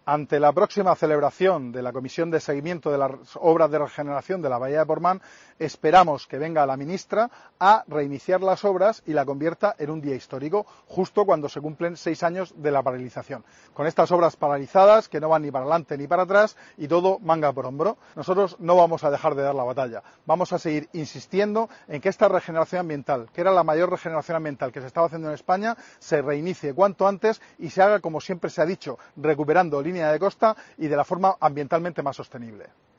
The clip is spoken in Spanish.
Ante la próxima celebración de la Comisión de Seguimiento de las Obras de Regeneración de la Bahía de Portmán, esperamos que venga la ministra a reiniciar las obras y la convierta en un día histórico, justo cuando se cumplen 6 años de la paralización. Con estas obras paralizadas, que no van ni para adelante ni para atrás, y todo manga por hombro, nosotros no vamos a dejar de dar la batalla. Vamos a seguir insistiendo en que esta regeneración ambiental, que era la mayor regeneración ambiental que se estaba haciendo en España, se reinicie cuanto antes y se haga, como siempre se ha dicho, recuperando línea de costa y de la forma ambientalmente más sostenible.